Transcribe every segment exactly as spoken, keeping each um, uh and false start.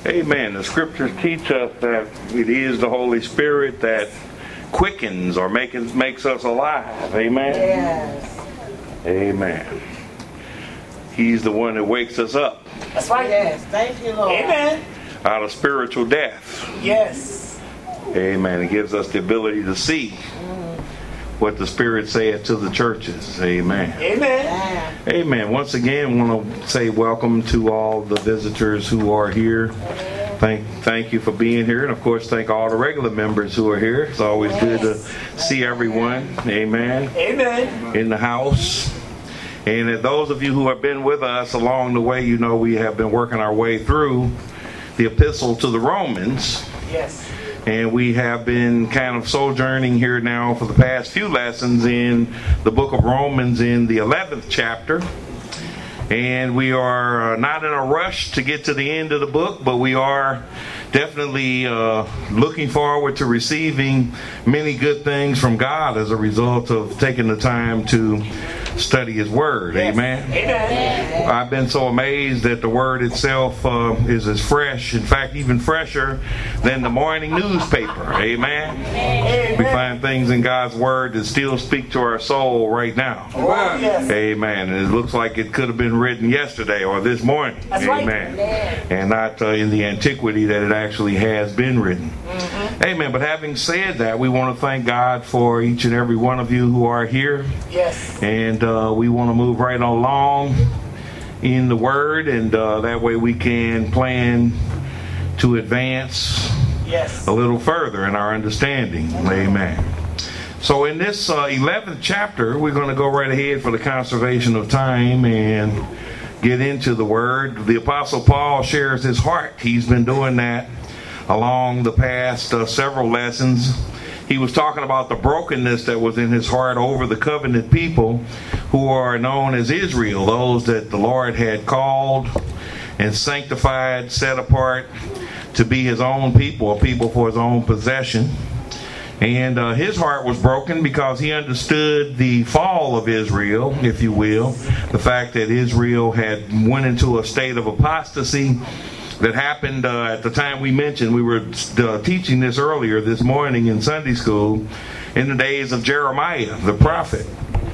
Amen. The scriptures teach us that it is the Holy Spirit that quickens or makes makes us alive. Amen. Yes. Amen. He's the one that wakes us up. That's right. Yes. Thank you, Lord. Amen. Out of spiritual death. Yes. Amen. It gives us the ability to see mm. what the Spirit said to the churches. Amen. Amen. Amen. Once again, I want to say welcome to all the visitors who are here. Thank, thank you for being here, and of course, thank all the regular members who are here. It's always yes. good to see everyone. Amen. Amen. In the house. And at those of you who have been with us along the way, you know we have been working our way through the epistle to the Romans. Yes. And we have been kind of sojourning here now for the past few lessons in the book of Romans in the eleventh chapter. And we are not in a rush to get to the end of the book, but we are definitely uh, looking forward to receiving many good things from God as a result of taking the time to study His Word. Yes. Amen. Amen. I've been so amazed that the Word itself uh, is as fresh, in fact, even fresher than the morning newspaper. Amen. Amen. We find things in God's Word that still speak to our soul right now. Wow. Yes. Amen. And it looks like it could have been written yesterday or this morning. That's Amen. Right. And not uh, in the antiquity that it actually has been written. Mm-hmm. Amen. But having said that, we want to thank God for each and every one of you who are here. Yes. And uh, we want to move right along in the Word, and uh, that way we can plan to advance yes. a little further in our understanding. Mm-hmm. Amen. So in this uh, eleventh chapter, we're going to go right ahead for the conservation of time and get into the Word. The Apostle Paul shares his heart. He's been doing that along the past uh, several lessons. He was talking about the brokenness that was in his heart over the covenant people who are known as Israel, those that the Lord had called and sanctified, set apart to be His own people, a people for His own possession. And uh, his heart was broken because he understood the fall of Israel, if you will, the fact that Israel had went into a state of apostasy that happened uh, at the time we mentioned. We were uh, teaching this earlier this morning in Sunday school in the days of Jeremiah, the prophet.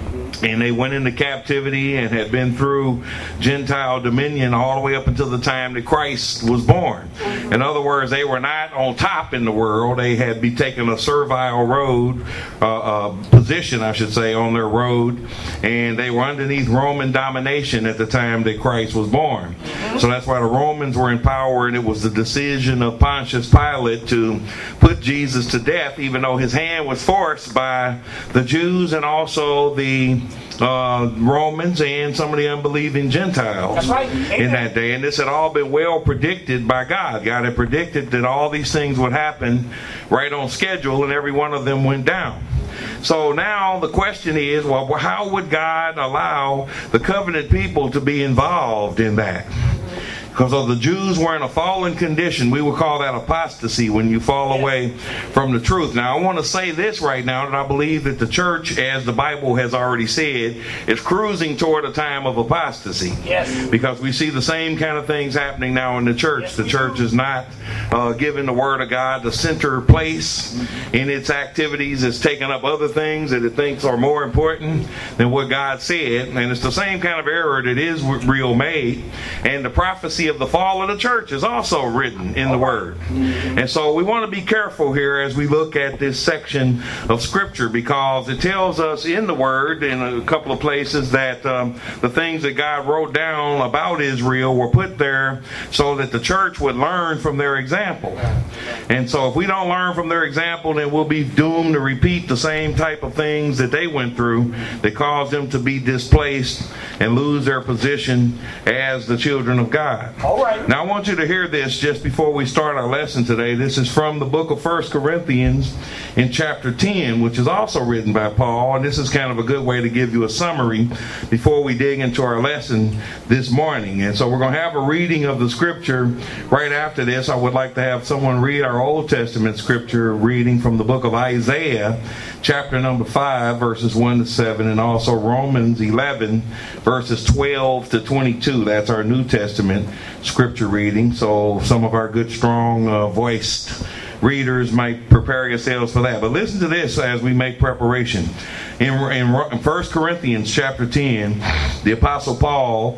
And they went into captivity and had been through Gentile dominion all the way up until the time that Christ was born. In other words, they were not on top in the world. They had be taking a servile road, uh, uh, position, I should say, on their road. And they were underneath Roman domination at the time that Christ was born. So that's why the Romans were in power, and it was the decision of Pontius Pilate to put Jesus to death, even though his hand was forced by the Jews and also the Uh, Romans and some of the unbelieving Gentiles. That's right. In that day. And this had all been well predicted by God. God had predicted that all these things would happen right on schedule, and every one of them went down. So now the question is, well, how would God allow the covenant people to be involved in that? Because the Jews were in a fallen condition. We would call that apostasy, when you fall away from the truth. Now, I want to say this right now, that I believe that the church, as the Bible has already said, is cruising toward a time of apostasy. Yes. Because we see the same kind of things happening now in the church. Yes, the church is not uh, giving the Word of God the center place in its activities. It's taking up other things that it thinks are more important than what God said. And it's the same kind of error that Israel made. And the prophecy of the fall of the church is also written in the Word. And so we want to be careful here as we look at this section of Scripture, because it tells us in the Word in a couple of places that um, the things that God wrote down about Israel were put there so that the church would learn from their example. And so if we don't learn from their example, then we'll be doomed to repeat the same type of things that they went through that caused them to be displaced and lose their position as the children of God. All right. Now I want you to hear this just before we start our lesson today. This is from the book of First Corinthians in chapter ten, which is also written by Paul. And this is kind of a good way to give you a summary before we dig into our lesson this morning. And so we're going to have a reading of the scripture right after this. I would like to have someone read our Old Testament scripture reading from the book of Isaiah, chapter number five, verses one to seven, and also Romans eleven, verses twelve to twenty-two. That's our New Testament scripture reading. So some of our good, strong uh, voiced readers might prepare yourselves for that. But listen to this as we make preparation. In, in, in First Corinthians chapter ten, the Apostle Paul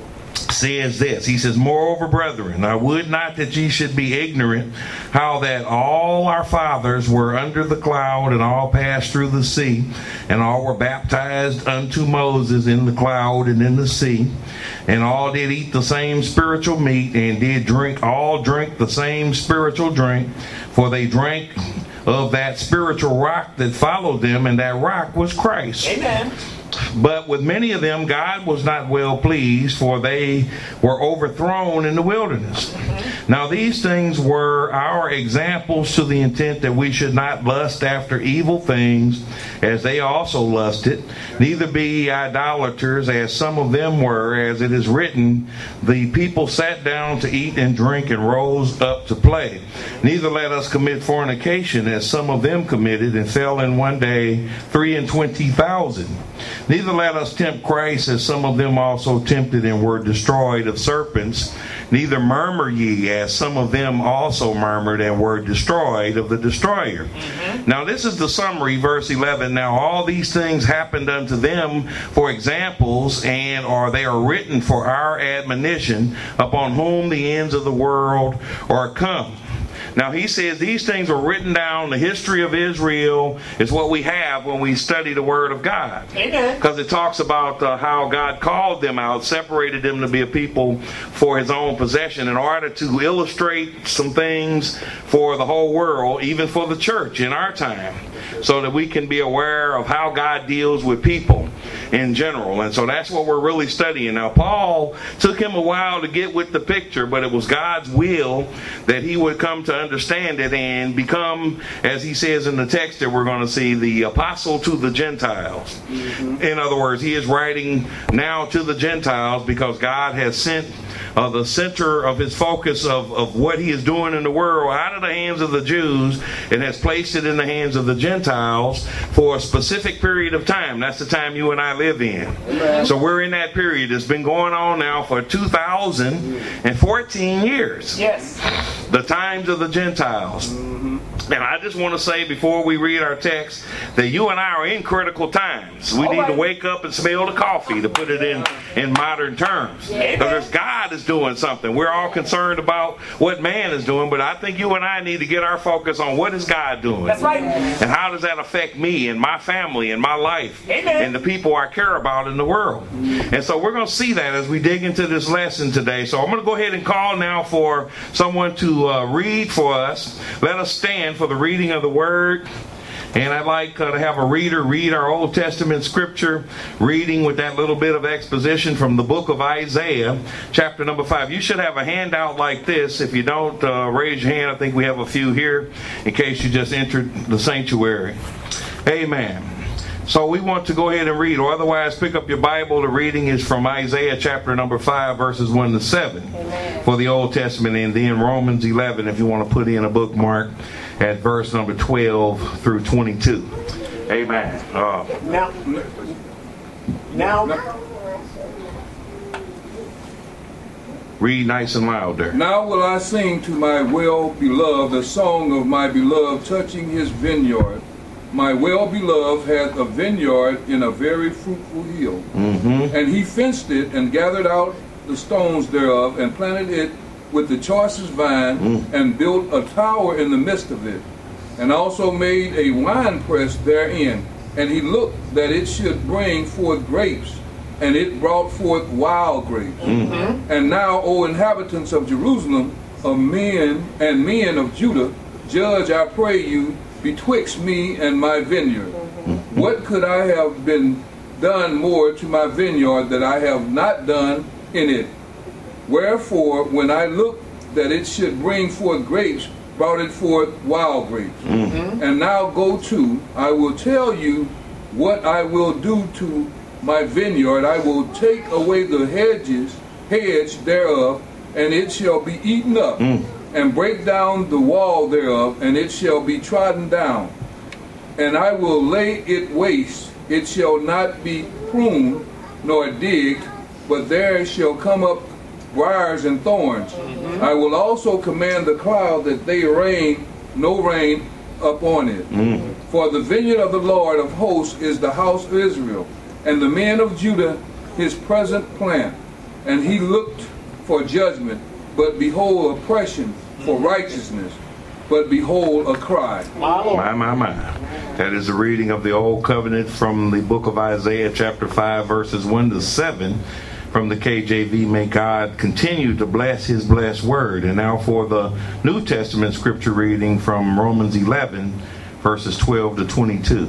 says this. He says, moreover, brethren, I would not that ye should be ignorant how that all our fathers were under the cloud, and all passed through the sea, and all were baptized unto Moses in the cloud and in the sea, and all did eat the same spiritual meat, and did drink, all drink the same spiritual drink, for they drank of that spiritual rock that followed them, and that rock was Christ. Amen. But with many of them God was not well pleased, for they were overthrown in the wilderness. Now these things were our examples, to the intent that we should not lust after evil things, as they also lusted. Neither be ye idolaters, as some of them were, as it is written, the people sat down to eat and drink, and rose up to play. Neither let us commit fornication, as some of them committed, and fell in one day three and twenty thousand. Neither let us tempt Christ, as some of them also tempted, and were destroyed of serpents. Neither murmur ye, as some of them also murmured, and were destroyed of the destroyer. Mm-hmm. Now this is the summary, verse eleven. Now all these things happened unto them for examples, and or they are written for our admonition, upon whom the ends of the world are come. Now he says these things were written down. The history of Israel is what we have when we study the Word of God. Amen. Because it talks about uh, how God called them out, separated them to be a people for His own possession, in order to illustrate some things for the whole world, even for the church in our time, so that we can be aware of how God deals with people in general. And so that's what we're really studying. Now Paul took him a while to get with the picture, but it was God's will that he would come to understand it and become, as he says in the text that we're going to see, the apostle to the Gentiles. Mm-hmm. In other words, he is writing now to the Gentiles because God has sent uh, the center of his focus of, of what he is doing in the world out of the hands of the Jews and has placed it in the hands of the Gentiles for a specific period of time. That's the time you and I live in. Amen. So we're in that period. It's been going on now for two thousand fourteen years. Yes. The times of the Gentiles. Mm-hmm. And I just want to say before we read our text that you and I are in critical times. We All need right. to wake up and smell the coffee, to put it in, in modern terms. Because God is doing something. We're all concerned about what man is doing, but I think you and I need to get our focus on what is God doing. That's right. And how does that affect me and my family and my life Amen. And the people I care about in the world. And so we're going to see that as we dig into this lesson today. So I'm going to go ahead and call now for someone to uh, read for us. Let us stand for the reading of the Word. And I'd like uh, to have a reader read our Old Testament scripture reading with that little bit of exposition from the book of Isaiah, chapter number five. You should have a handout like this. If you don't, uh, raise your hand. I think we have a few here in case you just entered the sanctuary. Amen. So we want to go ahead and read, or otherwise pick up your Bible. The reading is from Isaiah chapter number five, verses one to seven Amen. For the Old Testament, and then Romans eleven if you want to put in a bookmark at verse number twelve through twenty-two. Amen. Uh, now, now, read nice and loud there. Now will I sing to my well-beloved a song of my beloved touching his vineyard. My well-beloved hath a vineyard in a very fruitful hill. Mm-hmm. And he fenced it and gathered out the stones thereof and planted it with the choicest vine mm. and built a tower in the midst of it. And also made a winepress therein. And he looked that it should bring forth grapes. And it brought forth wild grapes. Mm-hmm. And now, O inhabitants of Jerusalem, of men and men of Judah, judge, I pray you, betwixt me and my vineyard. Mm-hmm. What could I have been done more to my vineyard that I have not done in it? Wherefore, when I looked that it should bring forth grapes, brought it forth wild grapes. Mm-hmm. And now go to, I will tell you what I will do to my vineyard. I will take away the hedges, hedge thereof, and it shall be eaten up. Mm. And break down the wall thereof, and it shall be trodden down. And I will lay it waste, it shall not be pruned nor digged, but there shall come up briars and thorns. Mm-hmm. I will also command the cloud that they rain no rain upon it. Mm. For the vineyard of the Lord of hosts is the house of Israel, and the men of Judah his present plant. And he looked for judgment, but behold oppression, for righteousness, but behold a cry. My, my, my. That is a reading of the Old Covenant from the book of Isaiah, chapter five, verses one to seven. From the K J V, may God continue to bless his blessed word. And now for the New Testament scripture reading from Romans eleven, verses twelve to twenty-two.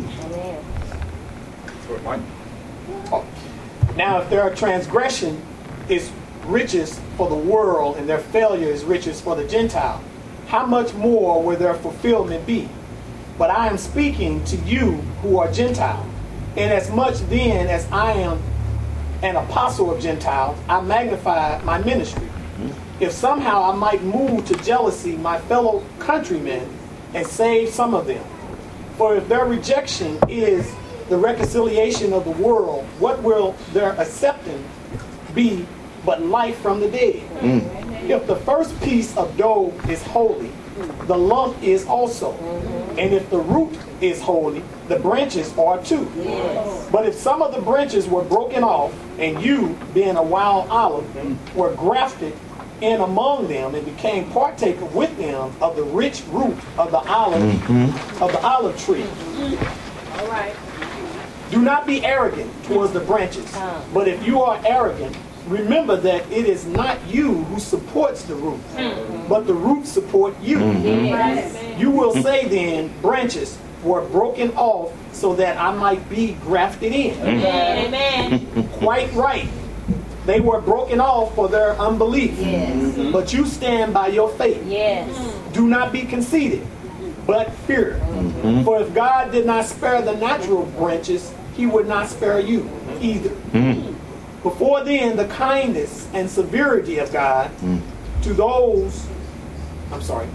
Now if their transgression is riches for the world and their failure is riches for the Gentile, how much more will their fulfillment be? But I am speaking to you who are Gentile. Inasmuch then as I am an apostle of Gentiles, I magnify my ministry. If somehow I might move to jealousy my fellow countrymen and save some of them. For if their rejection is the reconciliation of the world, what will their acceptance be but life from the dead? Mm. If the first piece of dough is holy, the lump is also. And if the root is holy, the branches are too. Yes. But if some of the branches were broken off, and you, being a wild olive, were grafted in among them and became partaker with them of the rich root of the olive mm-hmm. of the olive tree. All right. Do not be arrogant towards the branches, but if you are arrogant, remember that it is not you who supports the root, mm-hmm. but the root support you. Mm-hmm. Yes. You will say then, branches were broken off so that I might be grafted in. Mm-hmm. Amen. Quite right. They were broken off for their unbelief. Yes. But you stand by your faith. Yes. Do not be conceited, but fear. Mm-hmm. For if God did not spare the natural branches, he would not spare you either. Mm-hmm. Before then, the kindness and severity of God mm. to those, I'm sorry,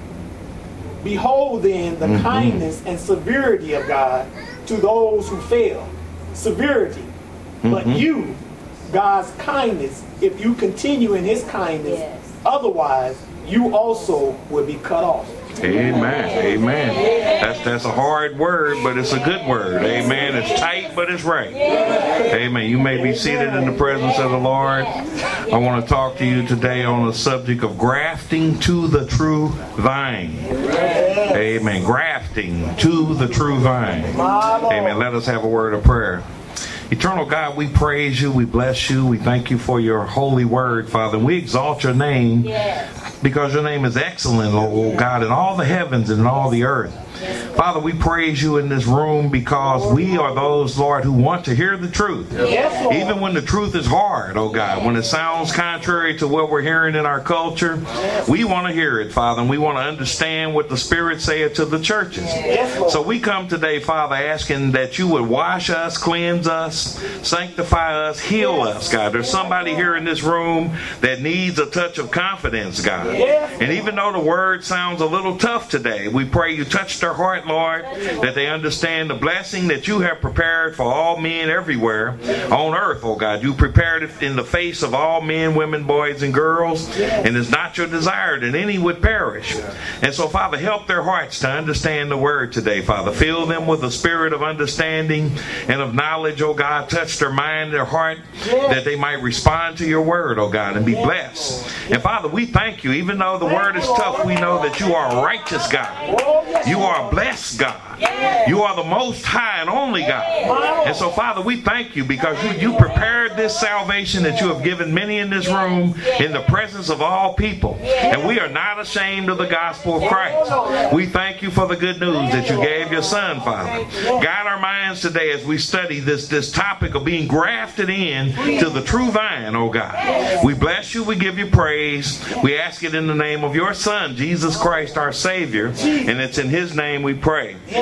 behold then the mm-hmm. kindness and severity of God to those who fail. Severity. Mm-hmm. But you, God's kindness, if you continue in his kindness, yes. Otherwise you also will be cut off. Amen. Amen. That's that's a hard word, but it's a good word. Amen. It's tight, but it's right. Amen. You may be seated in the presence of the Lord. I want to talk to you today on the subject of grafting to the true vine. Amen. Grafting to the true vine. Amen. Let us have a word of prayer. Eternal God, we praise you, we bless you, we thank you for your holy word, Father. And we exalt your name yes. because your name is excellent, oh God, in all the heavens and in all the earth. Father, we praise you in this room because we are those, Lord, who want to hear the truth. Yes, even when the truth is hard, oh God, when it sounds contrary to what we're hearing in our culture, we want to hear it, Father, and we want to understand what the Spirit saith to the churches. Yes, so we come today, Father, asking that you would wash us, cleanse us, sanctify us, heal us, God. There's somebody here in this room that needs a touch of confidence, God. And even though the word sounds a little tough today, we pray you touch their heart, Lord, that they understand the blessing that you have prepared for all men everywhere on earth, oh God. You prepared it in the face of all men, women, boys, and girls, and it's not your desire that any would perish. And so, Father, help their hearts to understand the word today, Father. Fill them with a spirit of understanding and of knowledge, oh God. Touch their mind, their heart, that they might respond to your word, oh God, and be blessed. And Father, we thank you. Even though the word is tough, we know that you are a righteous God. You are a blessed God. You are the most high and only God. And so, Father, we thank you because you, you prepared this salvation that you have given many in this room in the presence of all people. And we are not ashamed of the gospel of Christ. We thank you for the good news that you gave your Son, Father. Guide our minds today as we study this, this topic of being grafted in to the true vine, oh God. We bless you. We give you praise. We ask it in the name of your Son, Jesus Christ, our Savior. And it's in his name we pray.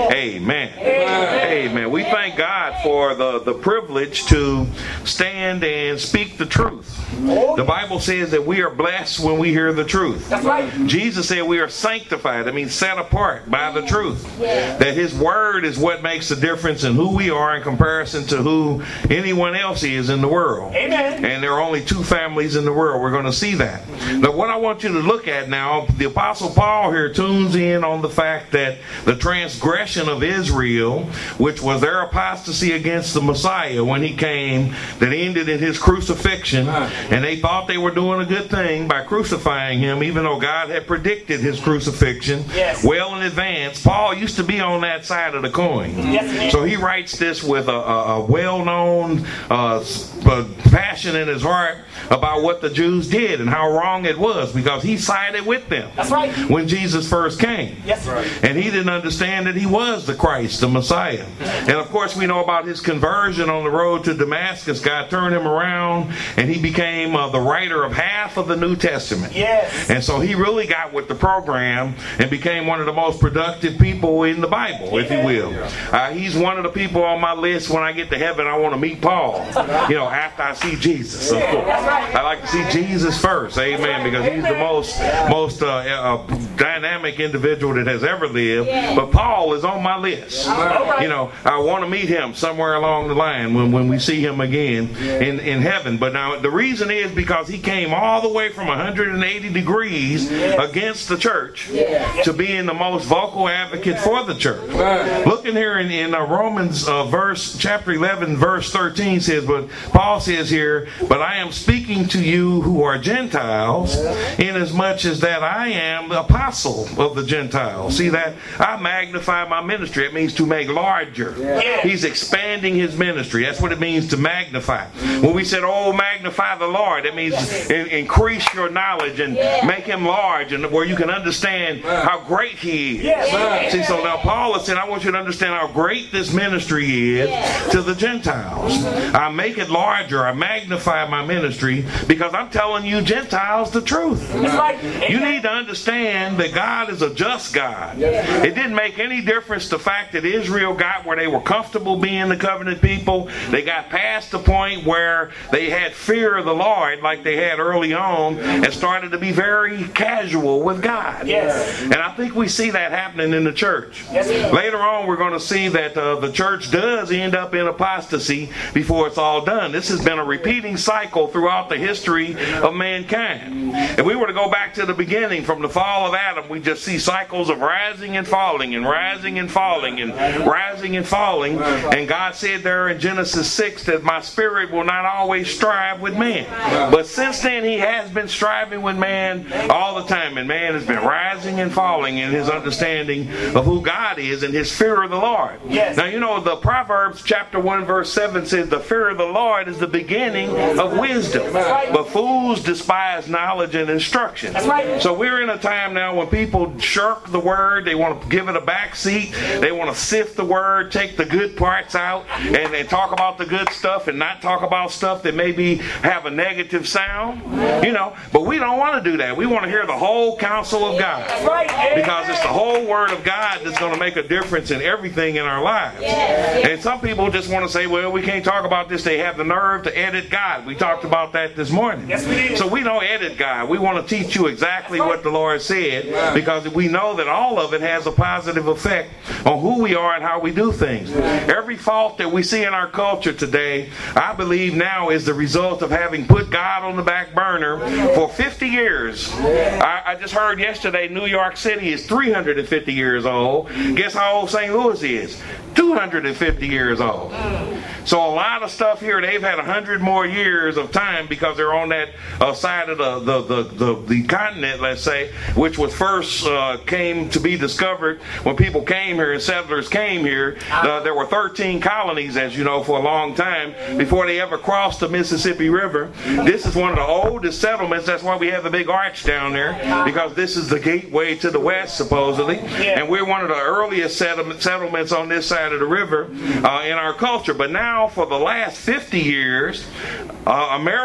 Amen. Amen. We thank God for the, the privilege to stand and speak the truth. The Bible says that we are blessed when we hear the truth. That's right. Jesus said we are sanctified. That means set apart by the truth. That His Word is what makes the difference in who we are in comparison to who anyone else is in the world. Amen. And there are only two families in the world. We're going to see that. Now, what I want you to look at now, the Apostle Paul here tunes in on the fact that the transgression of Israel, which was their apostasy against the Messiah when He came, that ended in His crucifixion, and they thought they were doing a good thing by crucifying Him, even though God had predicted His crucifixion yes. well in advance. Paul used to be on that side of the coin. Yes, so he writes this with a, a, a well-known uh, passion in his heart about what the Jews did and how wrong it was, because he sided with them. That's right. When Jesus first came. Yes, right. And he didn't understand that he was the Christ, the Messiah. And of course we know about his conversion on the road to Damascus. God turned him around and he became uh, the writer of half of the New Testament. Yes. And so he really got with the program and became one of the most productive people in the Bible, if you will. Uh, he's one of the people on my list when I get to heaven. I want to meet Paul, you know, after I see Jesus, of course. I like to see Jesus first, amen, because he's the most most uh, uh, dynamic individual that has ever lived. But Paul is on my list. You know, I want to meet him somewhere along the line when, when we see him again in, in heaven. But now the reason is because he came all the way from one hundred eighty degrees against the church to being the most vocal advocate for the church. Looking here in, in uh, Romans uh, verse chapter eleven verse thirteen says, but Paul says here, but I am speaking to you who are Gentiles, inasmuch as that I am the apostle of the Gentiles. See that? I magnify my ministry. It means to make larger. He's expanding his ministry. That's what it means to magnify. When we said, oh, magnify the Lord, it means in, increase your knowledge and make him large, and where you can understand how great he is. See, so now Paul is saying, I want you to understand how great this ministry is to the Gentiles. I make it larger. I magnify my ministry because I'm telling you Gentiles the truth. You need to understand that God is a just God. It didn't make any difference the fact that Israel got where they were comfortable being the covenant people. They got past the point where they had fear of the Lord like they had early on and started to be very casual with God. Yes. And I think we see that happening in the church. Yes. Later on we're going to see that uh, the church does end up in apostasy before it's all done. This has been a repeating cycle throughout the history of mankind. If we were to go back to the beginning, from the fall of Adam, we just see cycles of rising and falling and rising and falling and rising and falling. And God said there in Genesis six that my spirit will not always strive with man. But since then he has been striving with man all the time, and man has been rising and falling in his understanding of who God is and his fear of the Lord. Yes. Now you know the Proverbs chapter one verse seven says the fear of the Lord is the beginning of wisdom, but fools despise knowledge and instruction. So we're in a time now when people shirk the word. They want to give it a back seat. They want to sift the word, take the good parts out, and, and talk about the good stuff and not talk about stuff that maybe have a negative sound. You know, but we don't want to do that. We want to hear the whole counsel of God, because it's the whole word of God that's going to make a difference in everything in our lives. And some people just want to say, well, we can't talk about this. They have the nerve to edit God. We talked about that this morning. Yes, we did. So we don't edit God. We want to teach you exactly what the Lord said, because we know that all of it has a positive effect on who we are and how we do things. Every fault that we see in our culture today, I believe now is the result of having put God on the back burner for fifty years. I, I just heard yesterday New York City is three hundred fifty years old. Guess how old Saint Louis is? two hundred fifty years old. So a lot of stuff here, they've had one hundred more years of time because they're on that uh, side of the the, the, the the continent, let's say, which was first uh, came to be discovered when people came here and settlers came here. Uh, there were thirteen colonies, as you know, for a long time before they ever crossed the Mississippi River. This is one of the oldest settlements. That's why we have the big arch down there, because this is the gateway to the west, supposedly. And we're one of the earliest settlements on this side of the river uh, in our culture. But now for the last fifty years, uh, America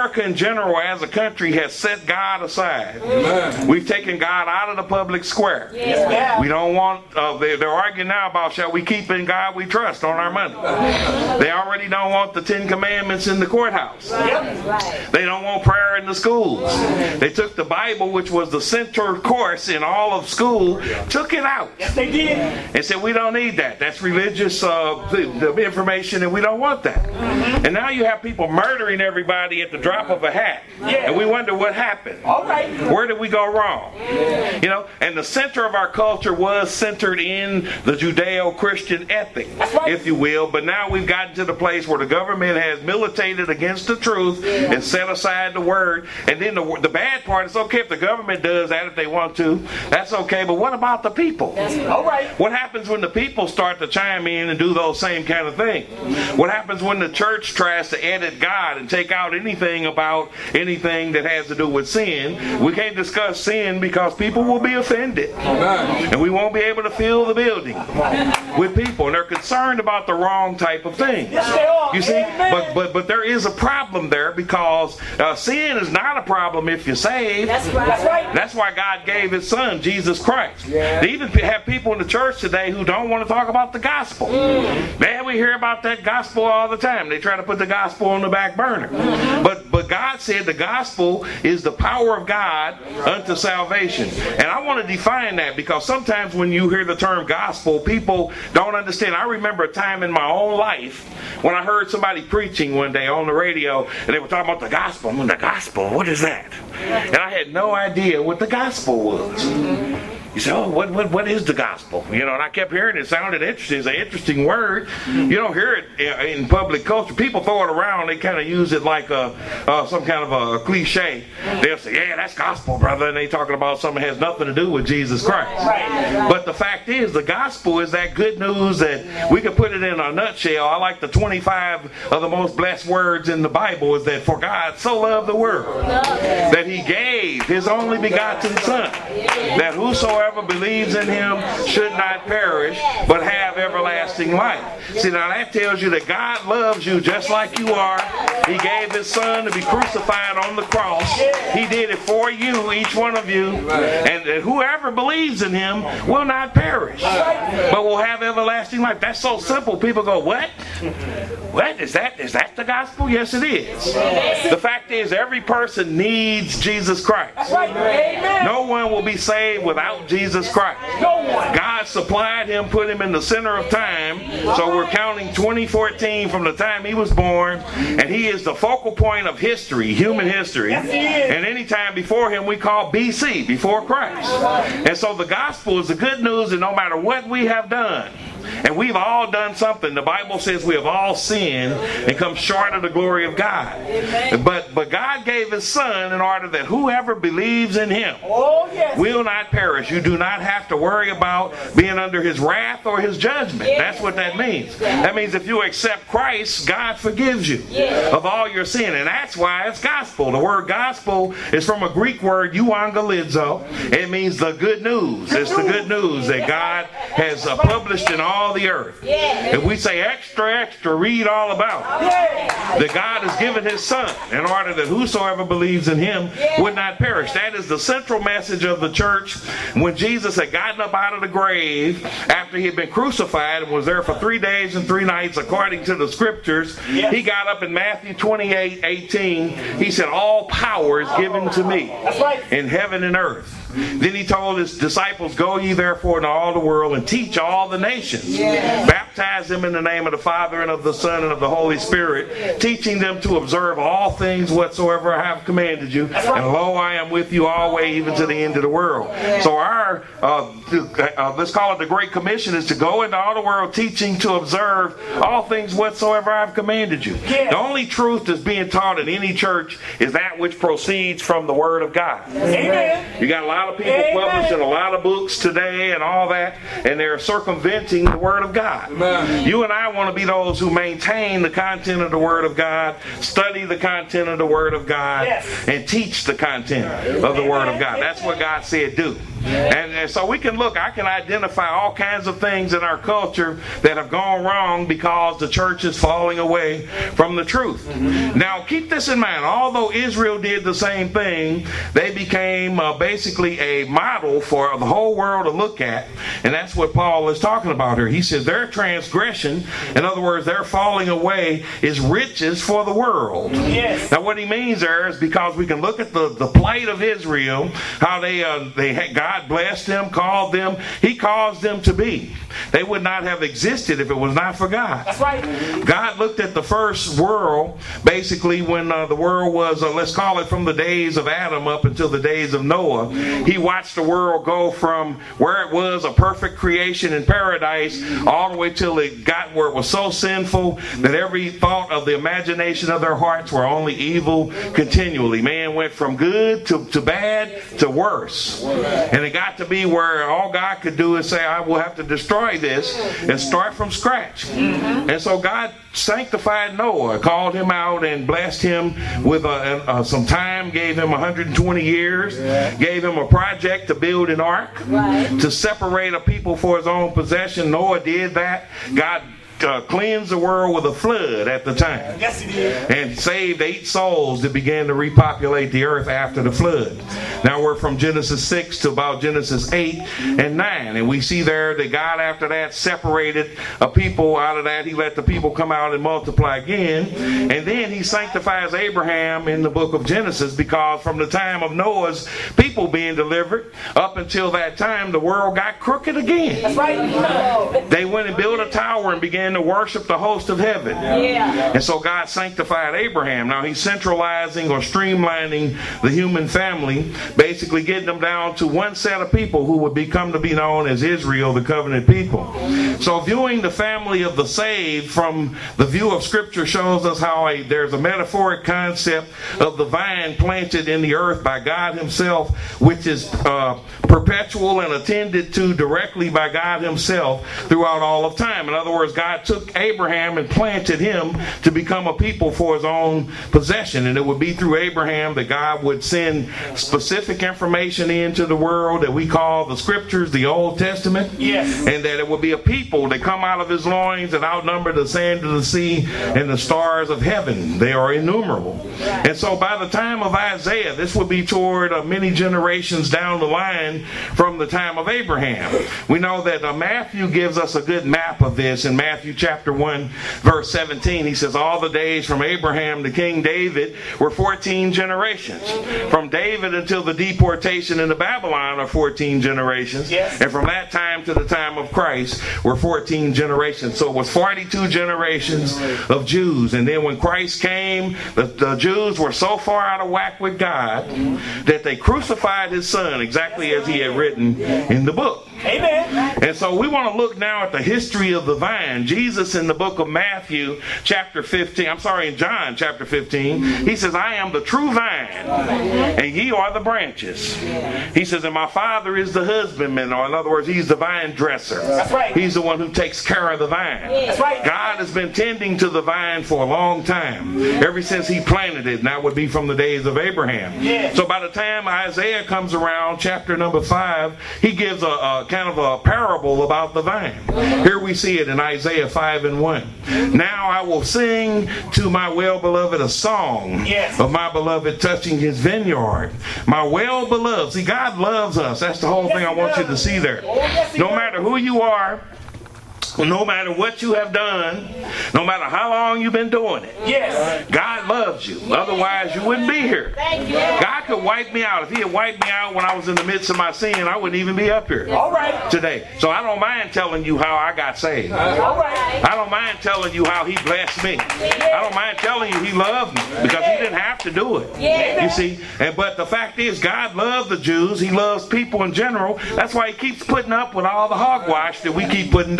America in general as a country has set God aside. Amen. We've taken God out of the public square. Yes, ma'am. We don't want, uh, they, they're arguing now about shall we keep in God we trust on our money. They already don't want the Ten Commandments in the courthouse. They don't want prayer in the schools. They took the Bible, which was the center course in all of school, took it out. Yes, they did. And said we don't need that. That's religious uh, the, the information and we don't want that. Mm-hmm. And now you have people murdering everybody at the drop of a hat. Yeah. And we wonder what happened. All right. Where did we go wrong? Yeah. You know, and the center of our culture was centered in the Judeo-Christian ethic, right. if you will. But now we've gotten to the place where the government has militated against the truth yeah. and set aside the word. And then the, the bad part is okay if the government does that if they want to. That's okay. But what about the people? That's all right. What happens when the people start to chime in and do those same kind of things? What happens when the church tries to edit God and take out anything about anything that has to do with sin? We can't discuss sin because people will be offended. And we won't be able to fill the building with people. And they're concerned about the wrong type of thing. Yes, they are. You see? Amen. But but but there is a problem there because uh, sin is not a problem if you're saved. That's right. That's right. That's why God gave His Son, Jesus Christ. Yeah. They even have people in the church today who don't want to talk about the gospel. Mm. Man, we hear about that gospel all the time. They try to put the gospel on the back burner. Mm-hmm. But but God said the gospel is the power of God unto salvation. And I want to define that because sometimes when you hear the term gospel, people don't understand. I remember a time in my own life when I heard somebody preaching one day on the radio and they were talking about the gospel. I'm like, the gospel? What is that? And I had no idea what the gospel was. You say, oh, what, what what is the gospel? You know, and I kept hearing it. It sounded interesting. It's an interesting word. You don't hear it in public culture. People throw it around. They kind of use it like a, uh, some kind of a cliche. They'll say, yeah, that's gospel, brother. And they talking about something that has nothing to do with Jesus Christ. Right. But the fact is, the gospel is that good news that we can put it in a nutshell. I like the twenty-five of the most blessed words in the Bible is that for God so loved the world that He gave His only begotten Son, that whosoever Whoever believes in Him should not perish, but have everlasting life. See, now that tells you that God loves you just like you are. He gave His Son to be crucified on the cross. He did it for you, each one of you. And whoever believes in Him will not perish, but will have everlasting life. That's so simple. People go, what? What? Is that, is that the gospel? Yes, it is. The fact is, every person needs Jesus Christ. No one will be saved without Jesus Christ. God supplied Him, put Him in the center of time. So we're counting twenty fourteen from the time He was born. And He is the focal point of history, human history. And any time before Him we call B C, before Christ. And so the gospel is the good news that no matter what we have done, and we've all done something. The Bible says we have all sinned and come short of the glory of God. Amen. But but God gave His Son in order that whoever believes in Him oh, yes. will not perish. You do not have to worry about being under His wrath or His judgment. Yes. That's what that means. That means if you accept Christ, God forgives you yes. of all your sin. And that's why it's gospel. The word gospel is from a Greek word, euangelizo. It means the good news. It's the good news that God has uh, published in all all the earth. Yeah. If we say extra, extra, read all about it. Yeah. That God has given His Son in order that whosoever believes in Him yeah. would not perish. That is the central message of the church. When Jesus had gotten up out of the grave after He had been crucified and was there for three days and three nights according to the scriptures, yeah. He got up in Matthew twenty-eight eighteen. He said, all power is given to me That's right. in heaven and earth. Then He told His disciples, go ye therefore into all the world and teach all the nations. Yeah. Baptize them in the name of the Father and of the Son and of the Holy Spirit, teaching them to observe all things whatsoever I have commanded you. And lo, I am with you always, even to the end of the world. So our, uh, uh, let's call it the Great Commission, is to go into all the world teaching to observe all things whatsoever I have commanded you. Yeah. The only truth that's being taught in any church is that which proceeds from the Word of God. Amen. You got a lot of people Amen. Publishing a lot of books today and all that, and they're circumventing the Word of God. Amen. You and I want to be those who maintain the content of the Word of God, study the content of the Word of God, yes. and teach the content of the Word of God. That's what God said do. And, and so we can look, I can identify all kinds of things in our culture that have gone wrong because the church is falling away from the truth. Mm-hmm. Now keep this in mind, although Israel did the same thing, they became uh, basically a model for the whole world to look at. And that's what Paul is talking about here. He says their transgression, in other words, their falling away, is riches for the world. Yes. Now what he means there is because we can look at the, the plight of Israel, how they, uh, they had, God blessed them, called them, he caused them to be. They would not have existed if it was not for God. That's right. God looked at the first world, basically when uh, the world was, uh, let's call it from the days of Adam up until the days of Noah. He watched the world go from where it was a perfect creation in paradise all the way till it got where it was so sinful that every thought of the imagination of their hearts were only evil continually. Man went from good to, to bad to worse. And it got to be where all God could do is say, I will have to destroy this and start from scratch. And so God sanctified Noah, called him out and blessed him with a, a, some time, gave him one hundred twenty years, gave him a project to build an ark, to separate a people for his own possession. Noah did that. God Uh, cleansed the world with a flood at the time. Yes, he did. And saved eight souls that began to repopulate the earth after the flood. Now we're from Genesis six to about Genesis eight and nine. And we see there that God after that separated a people out of that. He let the people come out and multiply again. And then he sanctifies Abraham in the book of Genesis, because from the time of Noah's people being delivered up until that time, the world got crooked again. That's right. They went and built a tower and began to worship the host of heaven. Yeah. And so God sanctified Abraham. Now he's centralizing or streamlining the human family, basically getting them down to one set of people who would become to be known as Israel, the covenant people. So viewing the family of the saved from the view of Scripture shows us how a, there's a metaphoric concept of the vine planted in the earth by God himself, which is uh, perpetual and attended to directly by God himself throughout all of time. In other words, God took Abraham and planted him to become a people for his own possession. And it would be through Abraham that God would send specific information into the world that we call the Scriptures, the Old Testament. Yes. And that it would be a people that come out of his loins and outnumber the sand of the sea and the stars of heaven. They are innumerable. And so by the time of Isaiah, this would be toward uh, many generations down the line from the time of Abraham. We know that uh, Matthew gives us a good map of this in Matthew chapter one, verse seventeen. He says, all the days from Abraham to King David were fourteen generations. From David until the deportation into Babylon are fourteen generations. Yes. And from that time to the time of Christ were fourteen generations. So it was forty-two generations of Jews. And then when Christ came, the, the Jews were so far out of whack with God that they crucified his son exactly as he had written in the book. Amen. And so we want to look now at the history of the vine. Jesus in the book of Matthew chapter fifteen, I'm sorry, in John chapter fifteen, he says, I am the true vine, and ye are the branches. He says, and my Father is the husbandman, or in other words, he's the vine dresser. That's right. He's the one who takes care of the vine. That's right. God has been tending to the vine for a long time, ever since he planted it, and that would be from the days of Abraham. Yeah. So by the time Isaiah comes around, chapter number five, he gives a, a kind of a parable about the vine. Here we see it in Isaiah five and one. Now I will sing to my well-beloved a song Yes. of my beloved touching his vineyard. My well-beloved. See, God loves us. That's the whole Yes, thing I he want you does. to see there. Oh, yes, he No does. matter who you are, no matter what you have done, no matter how long you've been doing it, Yes. God loves you. Otherwise, you wouldn't be here. Thank you. God could wipe me out. If he had wiped me out when I was in the midst of my sin, I wouldn't even be up here All right. today. So I don't mind telling you how I got saved. All right. I don't mind telling you how he blessed me. I don't mind telling you he loved me, because he didn't have to do it. Yeah. You see? And but the fact is, God loves the Jews. He loves people in general. That's why he keeps putting up with all the hogwash that we keep putting down.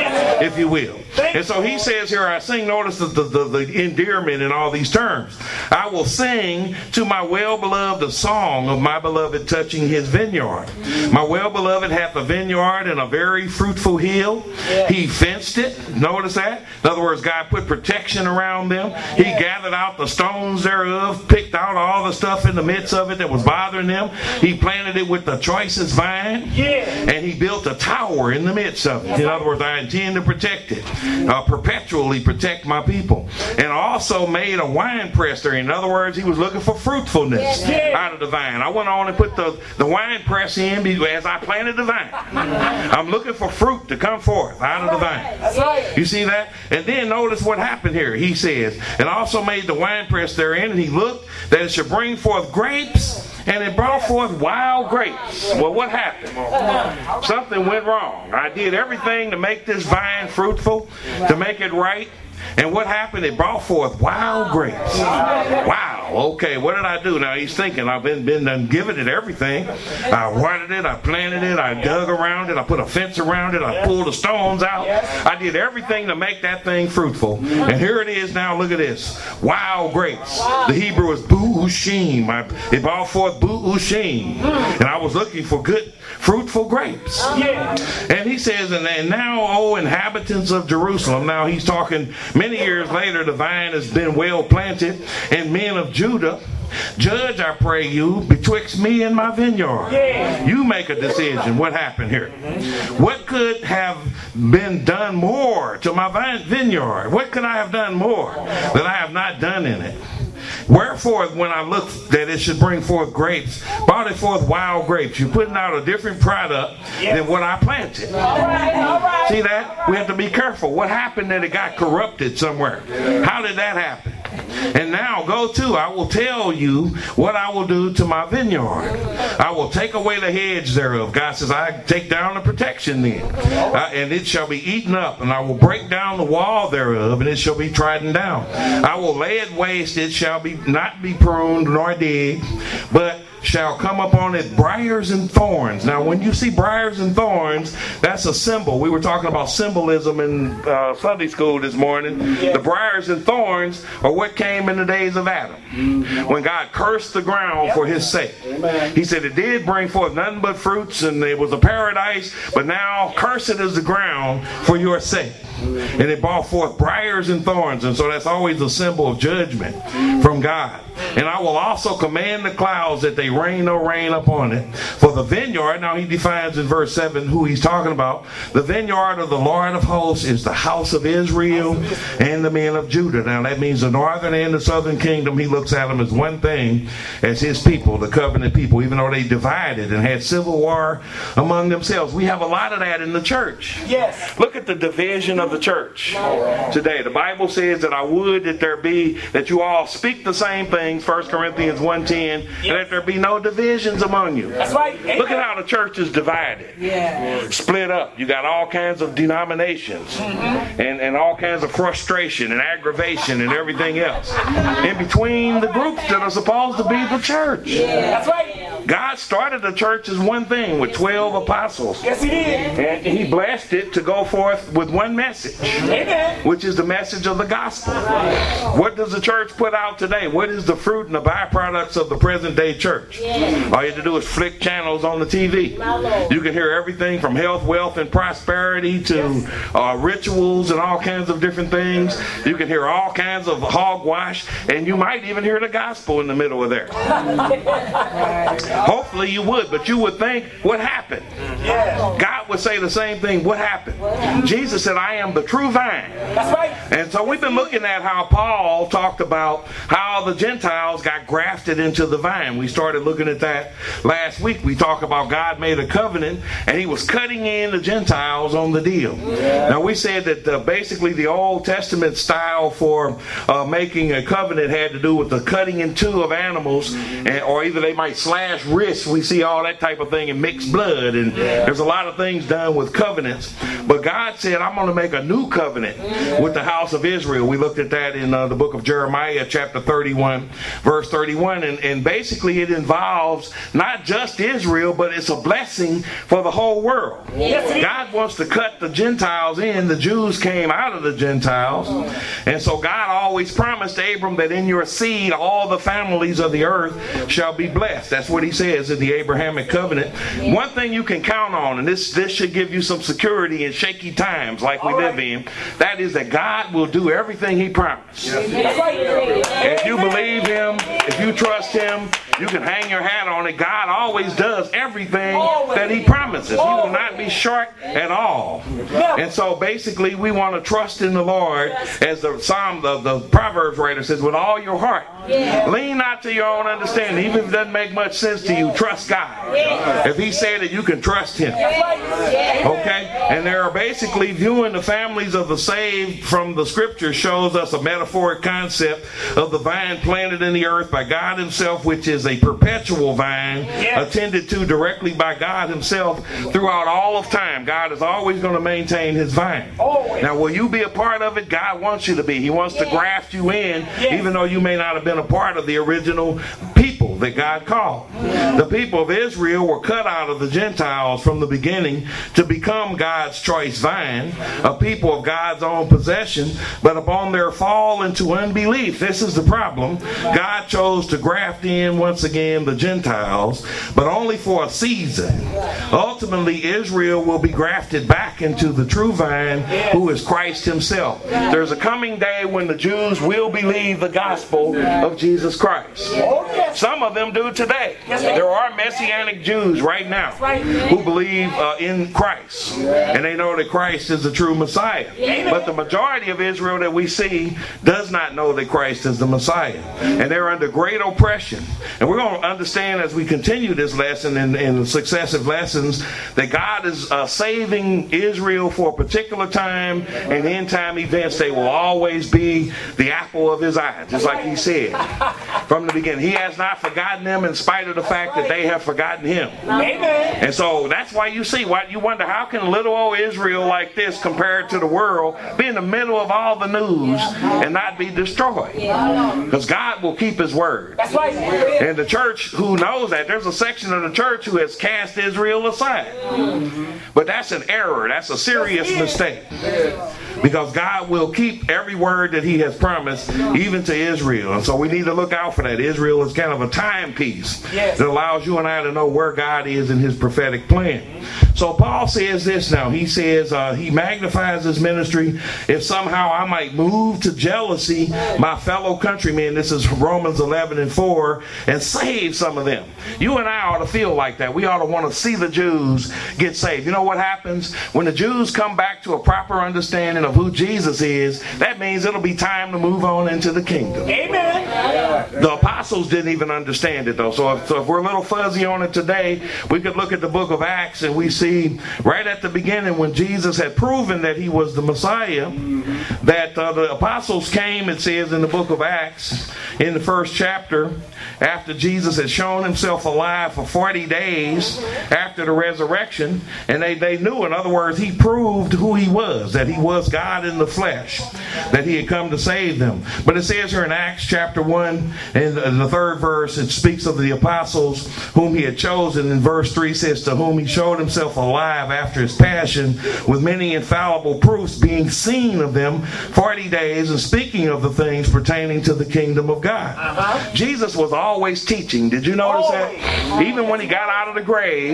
if you will. And so he says here, I sing, notice the, the, the, the endearment in all these terms. I will sing to my well-beloved a song of my beloved touching his vineyard. My well-beloved hath a vineyard and a very fruitful hill. He fenced it. Notice that? In other words, God put protection around them. He gathered out the stones thereof, picked out all the stuff in the midst of it that was bothering them. He planted it with the choicest vine. And he built a tower in the midst of it. In other words, I intend to protect it. Uh, perpetually protect my people. And also made a wine press there. In other words, he was looking for fruitfulness out of the vine. I went on and put the, the wine press in as I planted the vine. I'm looking for fruit to come forth out of the vine. That's right. You see that? And then notice what happened here. He says, and also made the wine press therein, and he looked that it should bring forth grapes, and it brought forth wild grapes. Well, what happened? Something went wrong. I did everything to make this vine fruitful, to make it right. And what happened? It brought forth wild grapes. Wow. Okay, what did I do? Now he's thinking, I've been, been done giving it everything. I watered it, I planted it, I dug around it, I put a fence around it, I pulled the stones out. I did everything to make that thing fruitful. And here it is now, look at this. Wild grapes. The Hebrew is bu-ushim. It brought forth bu-ushim. And I was looking for good, fruitful grapes. And he says, and, and now, O inhabitants of Jerusalem, now he's talking many years later, the vine has been well planted, and men of Judah, judge, I pray you, betwixt me and my vineyard. Yeah. You make a decision. What happened here? What could have been done more to my vine vineyard? What could I have done more that I have not done in it? Wherefore, when I looked that it should bring forth grapes, brought it forth wild grapes. You're putting out a different product than what I planted. All right, all right. See that? We have to be careful. What happened that it got corrupted somewhere? How did that happen? And now go to, I will tell you what I will do to my vineyard. I will take away the hedge thereof. God says, I take down the protection then. Uh, and it shall be eaten up. And I will break down the wall thereof, and it shall be trodden down. I will lay it waste. It shall be not be pruned nor digged, but shall come upon it briars and thorns. Now, when you see briars and thorns, that's a symbol. We were talking about symbolism in uh, Sunday school this morning. The briars and thorns are what came in the days of Adam, when God cursed the ground for his sake. He said it did bring forth nothing but fruits, and it was a paradise, but now cursed is the ground for your sake. And it brought forth briars and thorns, and so that's always a symbol of judgment from God. And I will also command the clouds that they rain no rain upon it. For the vineyard, now he defines in verse seven who he's talking about. The vineyard of the Lord of hosts is the house of Israel and the men of Judah. Now that means the northern and the southern kingdom, he looks at them as one thing, as his people, the covenant people, even though they divided and had civil war among themselves. We have a lot of that in the church. Yes. Look at the division of the church today. The Bible says that I would that there be, that you all speak the same things, First Corinthians one ten, and that there be no divisions among you. That's right. Amen. Look at how the church is divided. Yeah. Split up. You got all kinds of denominations, mm-hmm. and, and all kinds of frustration and aggravation and everything else in between the groups that are supposed to be the church. Yeah. That's right. God started the church as one thing with twelve apostles. Yes, he did. And he blessed it to go forth with one message, Amen. which is the message of the gospel. What does the church put out today? What is the fruit and the byproducts of the present day church? All you have to do is flick channels on the T V. You can hear everything from health, wealth, and prosperity to uh, rituals and all kinds of different things. You can hear all kinds of hogwash, and you might even hear the gospel in the middle of there. Hopefully you would, but you would think, what happened? God would say the same thing. What happened? Jesus said, I am the true vine. That's right. And so we've been looking at how Paul talked about how the Gentiles got grafted into the vine. We started looking at that last week. We talked about God made a covenant, and he was cutting in the Gentiles on the deal. Yeah. Now we said that uh, basically the Old Testament style for uh, making a covenant had to do with the cutting in two of animals, and, or either they might slash wrists. We see all that type of thing in mixed blood, and there's a lot of things done with covenants. But God said, I'm going to make a new covenant with the house house of Israel. We looked at that in uh, the book of Jeremiah, chapter thirty-one, verse thirty-one. And, and basically it involves not just Israel, but it's a blessing for the whole world. God wants to cut the Gentiles in. The Jews came out of the Gentiles. And so God always promised Abram that in your seed all the families of the earth shall be blessed. That's what he says in the Abrahamic covenant. One thing you can count on, and this, this should give you some security in shaky times like we live in, that is that God will do everything he promised. If you believe him, if you trust him, you can hang your hat on it. God always does everything that he promises. He will not be short at all. And so basically we want to trust in the Lord, as the Psalm, the, the Proverbs writer says, with all your heart. Lean not to your own understanding. Even if it doesn't make much sense to you, trust God. If he said it, you can trust him. Okay? And there are basically viewing the families of the saved from the scripture shows us a metaphoric concept of the vine planted in the earth by God himself, which is a perpetual vine attended to directly by God himself throughout all of time. God is always going to maintain his vine. Now, will you be a part of it? God wants you to be. He wants to graft you in, even though you may not have been a part of the original people that God called. The people of Israel were cut out of the Gentiles from the beginning to become God's choice vine, a people of God's own possession, but upon their fall into unbelief, this is the problem. God chose to graft in once again the Gentiles, but only for a season. Ultimately, Israel will be grafted back into the true vine, who is Christ himself. There's a coming day when the Jews will believe the gospel of Jesus Christ. Some of them do today. There are Messianic Jews right now who believe uh, in Christ, and they know that Christ is the true Messiah. But the majority of Israel that we see does not know that Christ is the Messiah, and they're under great oppression. And we're going to understand as we continue this lesson in, in successive lessons that God is uh, saving Israel for a particular time, and end time events, they will always be the apple of his eye, just like he said from the beginning. He has not forgotten them in spite of the fact that they have forgotten him. Amen. And so that's why you see, why you wonder, how can little old Israel like this compared to the world be in the middle of all the news and not be destroyed? Because God will keep his word. That's right. And the church who knows that, there's a section of the church who has cast Israel aside. But that's an error. That's a serious mistake. Because God will keep every word that he has promised, even to Israel. And so we need to look out for that. Israel is kind of a timepiece that allows you and I to know where God is in his prophetic plan. So Paul says this now. He says uh, he magnifies his ministry. If somehow I might move to jealousy my fellow countrymen, this is Romans eleven and four, and save some of them. You and I ought to feel like that. We ought to want to see the Jews get saved. You know what happens? When the Jews come back to a proper understanding of who Jesus is, that means it'll be time to move on into the kingdom. Amen. The apostles didn't even understand it though. So if, so if we're a little fuzzy on it today, we could look at the book of Acts and we see right at the beginning when Jesus had proven that he was the Messiah, mm-hmm. that uh, the apostles came, it says in the book of Acts, in the first chapter, after Jesus had shown himself alive for forty days after the resurrection, and they, they knew, in other words, he proved who he was, that he was God in the flesh, that he had come to save them. But it says here in Acts chapter one, in the, in the third verse, it speaks of the apostles whom he had chosen. In verse three says, to whom he showed himself alive after his passion, with many infallible proofs being seen of them forty days, and speaking of the things pertaining to the kingdom of God. Uh-huh. Jesus was always teaching. Did you notice that? Even when he got out of the grave,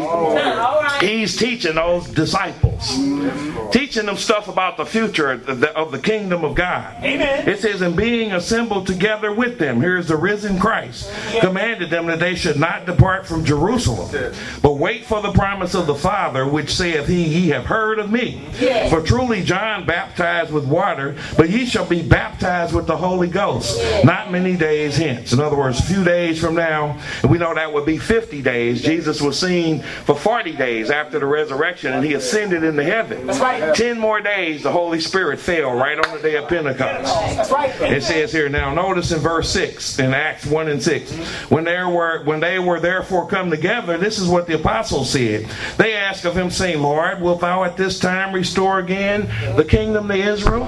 he's teaching those disciples, teaching them stuff about the future of the, of the kingdom of God. Amen. It says, and being assembled together with them, here's the risen Christ, commanded them that they should not depart from Jerusalem, but wait for the promise of the Father, which saith he, ye have heard of me. Yes. For truly John baptized with water, but ye shall be baptized with the Holy Ghost, yes. not many days hence. In other words, a few days from now, and we know that would be fifty days. Jesus was seen for forty days after the resurrection, and he ascended into heaven. That's right. Ten more days, the Holy Spirit fell right on the day of Pentecost. That's right. It says here, now notice in verse six, in Acts one and six, when there were when they were therefore come together, this is what the apostles said. They asked of him, saying, Lord, wilt thou at this time restore again the kingdom to Israel?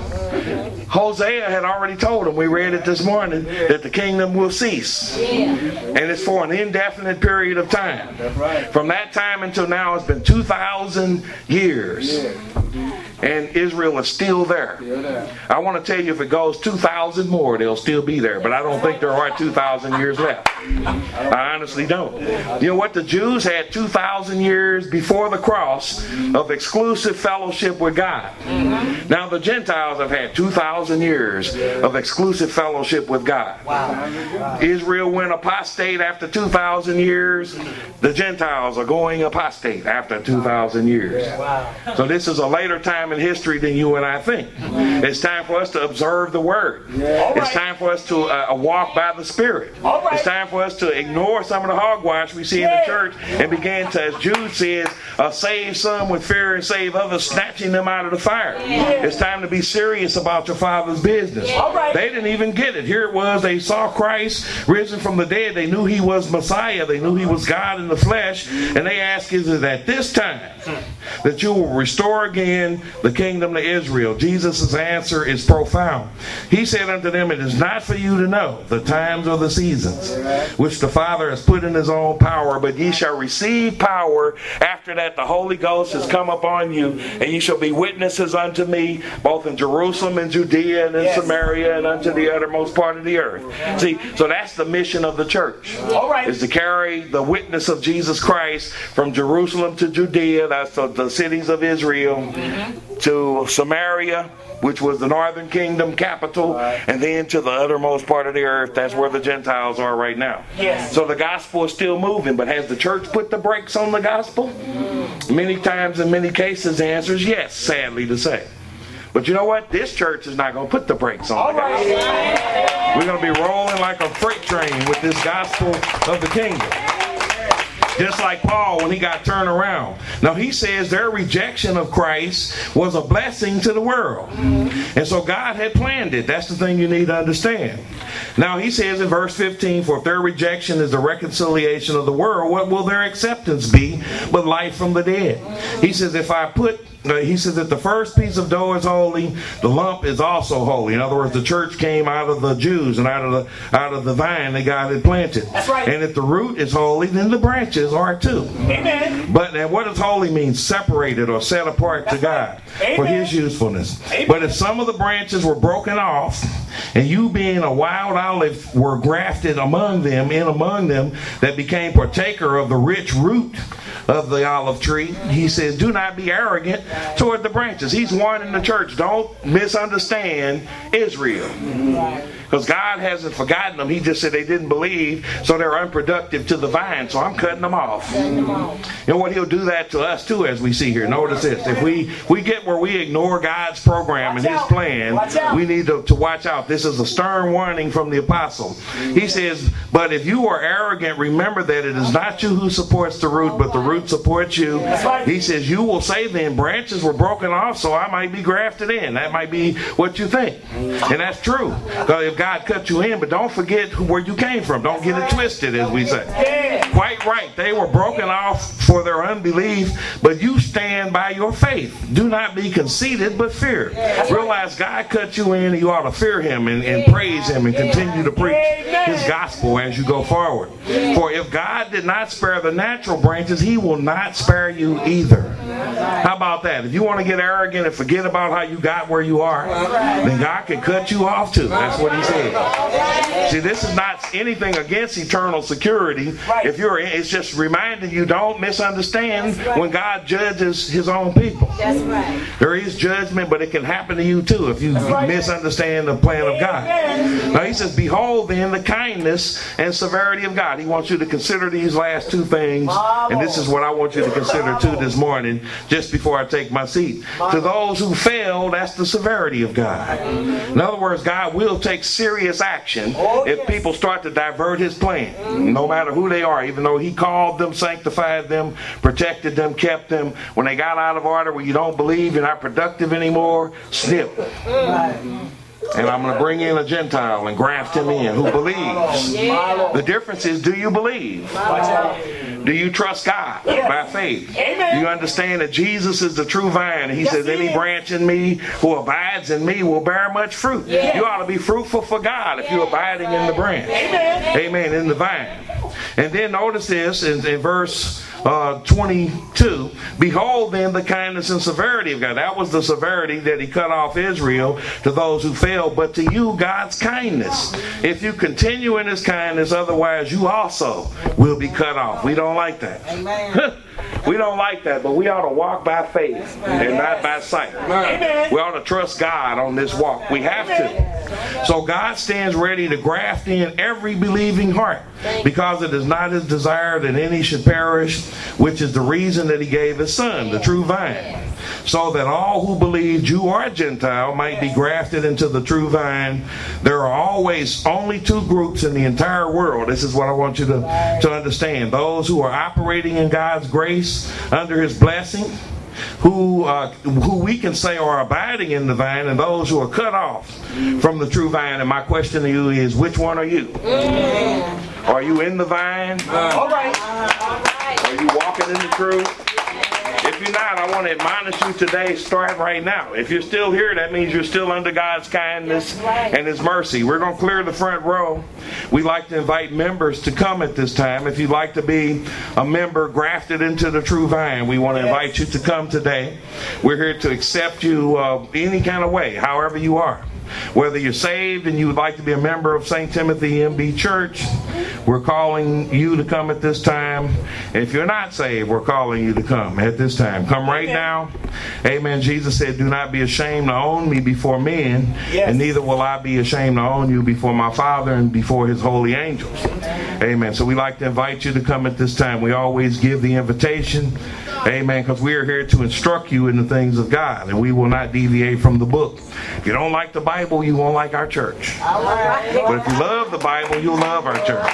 Hosea had already told them, we read it this morning, that the kingdom will cease. And it's for an indefinite period of time. From that time until now, it's been two thousand years. And Israel is still there. I want to tell you, if it goes two thousand more, they'll still be there. But I don't think there are two thousand years left. I honestly don't. You know what? The Jews had two thousand years before the cross of exclusive fellowship with God. Now the Gentiles have had two thousand years of exclusive fellowship with God. Israel went apostate after two thousand years. The Gentiles are going apostate after two thousand years. So this is a later time in history than you and I think. It's time for us to observe the Word. It's time for us to uh, walk by the Spirit. It's time for us to ignore some of the hogwash we see in the church and begin to, as Jude says, uh, save some with fear and save others, snatching them out of the fire. It's time to be serious about your Father's business. They didn't even get it. Here it was, they saw Christ risen from the dead. They knew He was Messiah. They knew He was God in the flesh. And they asked, is it at this time that you will restore again the kingdom to Israel? Jesus' answer is profound. He said unto them, it is not for you to know the times or the seasons which the Father has put in His own power, but ye shall receive power after that the Holy Ghost has come upon you, and ye shall be witnesses unto me both in Jerusalem and Judea and in yes. Samaria and unto the uttermost part of the earth. See, so that's the mission of the church. All right. Is to carry the witness of Jesus Christ from Jerusalem to Judea, that's the, the cities of Israel, mm-hmm. to Samaria, which was the northern kingdom capital, right. and then to the uttermost part of the earth. That's where the Gentiles are right now. Yes. So the gospel is still moving, but has the church put the brakes on the gospel? Mm. Many times, in many cases, the answer is yes, sadly to say. But you know what? This church is not going to put the brakes on All the gospel. Right. We're going to be rolling like a freight train with this gospel of the kingdom. Just like Paul when he got turned around. Now he says their rejection of Christ was a blessing to the world. And so God had planned it. That's the thing you need to understand. Now he says in verse fifteen, for if their rejection is the reconciliation of the world, what will their acceptance be but life from the dead? He says if I put Uh, he says that the first piece of dough is holy, the lump is also holy. In other words, the church came out of the Jews and out of the out of the vine that God had planted. That's right. And if the root is holy, then the branches are too. Amen. But and what does holy mean? Separated or set apart That's to God right. for His usefulness. Amen. But if some of the branches were broken off, and you being a wild olive were grafted among them, in among them, that became partaker of the rich root of the olive tree, he says, do not be arrogant toward the branches. He's warning the church, don't misunderstand Israel. Because God hasn't forgotten them. He just said they didn't believe, so they're unproductive to the vine, so I'm cutting them off. You know what? He'll do that to us too, as we see here. Notice this. If we, we get where we ignore God's program and His plan, we need to, to watch out. This is a stern warning from the apostle. He says, but if you are arrogant, remember that it is not you who supports the root, but the root supports you. He says, you will say then, branches were broken off, so I might be grafted in. That might be what you think. And that's true. Because if God cut you in, but don't forget where you came from. Don't get it twisted, as we say. Quite right. They were broken off for their unbelief, but you stand by your faith. Do not be conceited, but fear. Realize God cut you in, and you ought to fear Him and, and praise Him and continue to preach His gospel as you go forward. For if God did not spare the natural branches, He will not spare you either. How about that? If you want to get arrogant and forget about how you got where you are, then God can cut you off too. That's what He said. See, this is not anything against eternal security. If you're, it's just reminding you, don't misunderstand when God judges His own people. That's right. There is judgment, but it can happen to you too if you misunderstand the plan of God. Now He says, behold then the kindness and severity of God. He wants you to consider these last two things, and this is what I want you to consider too this morning. just before I take my seat. To those who fail, that's the severity of God. In other words, God will take serious action if people start to divert his plan, no matter who they are, even though he called them, sanctified them, protected them, kept them. When they got out of order, when you don't believe, you're not productive anymore, snip. And I'm going to bring in a Gentile and graft him in who believes. The difference is, do you believe? Do you trust God by faith? Do you understand that Jesus is the true vine? He says, any branch in me who abides in me will bear much fruit. You ought to be fruitful for God if you're abiding in the branch. Amen. In the vine. And then notice this in, in verse uh, twenty-two. Behold then the kindness and severity of God. That was the severity that he cut off Israel to those who failed. But to you, God's kindness. If you continue in his kindness, otherwise you also will be cut off. We don't like that. Amen. We don't like that, but we ought to walk by faith and not by sight. Amen. We ought to trust God on this walk. We have to. So God stands ready to graft in every believing heart, because it is not his desire that any should perish, which is the reason that he gave his son, the true vine, so that all who believe, Jew or Gentile, might be grafted into the true vine. There are always only two groups in the entire world. This is what I want you to, to understand. Those who are operating in God's grace under his blessing, who uh, who we can say are abiding in the vine, and those who are cut off from the true vine. And my question to you is, which one are you? Mm. Are you in the vine? Uh, All right. Are you walking in the truth? If you're not, I want to admonish you today, start right now. If you're still here, that means you're still under God's kindness and his mercy. We're going to clear the front row. We like to invite members to come at this time. If you'd like to be a member grafted into the true vine, we want to invite you to come today. We're here to accept you uh, any kind of way, however you are. Whether you're saved and you would like to be a member of Saint Timothy M B Church, we're calling you to come at this time. And if you're not saved, we're calling you to come at this time. Come right now. Amen. Jesus said, do not be ashamed to own me before men, yes. And neither will I be ashamed to own you before my Father and before his holy angels. Amen. So we like to invite you to come at this time. We always give the invitation. Amen. Because we are here to instruct you in the things of God, and we will not deviate from the book. If you don't like the Bible, you won't like our church. But if you love the Bible, you'll love our church.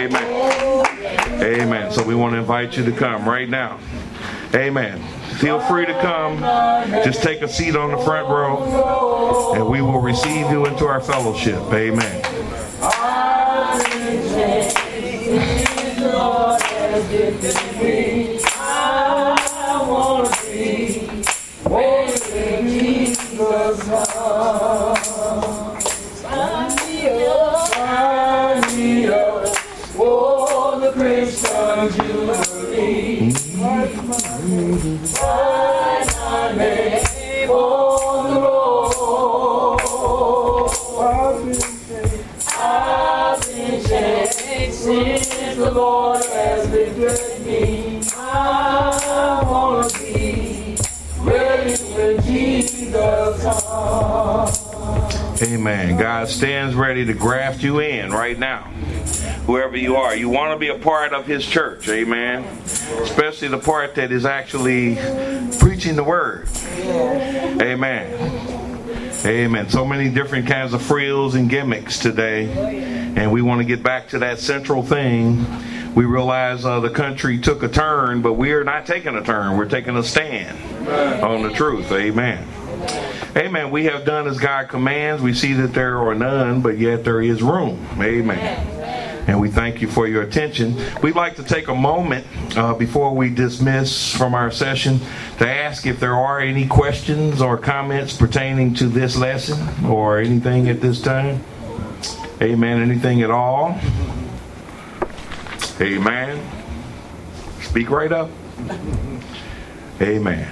Amen. Amen. So we want to invite you to come right now. Amen. Feel free to come. Just take a seat on the front row, and we will receive you into our fellowship. Amen. I want to be holy, Jesus. Sign me up, sign me up for the Christian Jubilee. Sign my name for the Lord. I've been changed since the Lord has been good me. I want to be ready when Jesus comes. Amen. God stands ready to graft you in right now. Whoever you are, you want to be a part of his church. Amen. Especially the part that is actually preaching the word. Amen. Amen. So many different kinds of frills and gimmicks today, and we want to get back to that central thing. We realize uh, the country took a turn, but we are not taking a turn. We're taking a stand on the truth. Amen. Amen. We have done as God commands. We see that there are none, but yet there is room. Amen. And we thank you for your attention. We'd like to take a moment uh, before we dismiss from our session to ask if there are any questions or comments pertaining to this lesson or anything at this time. Amen. Anything at all? Amen. Speak right up. Amen.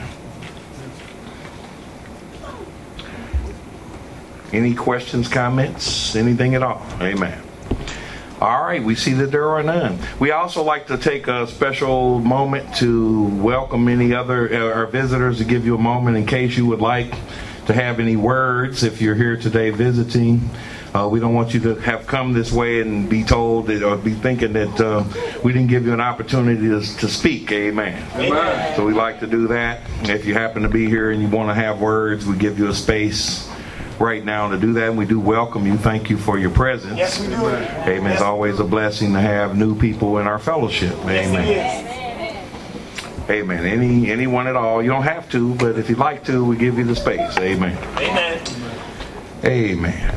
Any questions, comments, anything at all? Amen. All right, we see that there are none. We also like to take a special moment to welcome any other uh, our visitors, to give you a moment in case you would like to have any words if you're here today visiting. Uh, we don't want you to have come this way and be told that, or be thinking that uh, we didn't give you an opportunity to, to speak. Amen. Amen. So we like to do that. If you happen to be here and you want to have words, we give you a space right now to do that. And we do welcome you. Thank you for your presence. Yes, we do. Amen. It's always a blessing to have new people in our fellowship. Amen. Yes, Amen. Any anyone at all. You don't have to, but if you'd like to, we give you the space. Amen. Amen. Amen.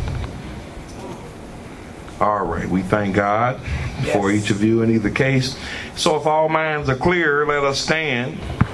All right. We thank God for Yes. each of you in either case. So if all minds are clear, let us stand.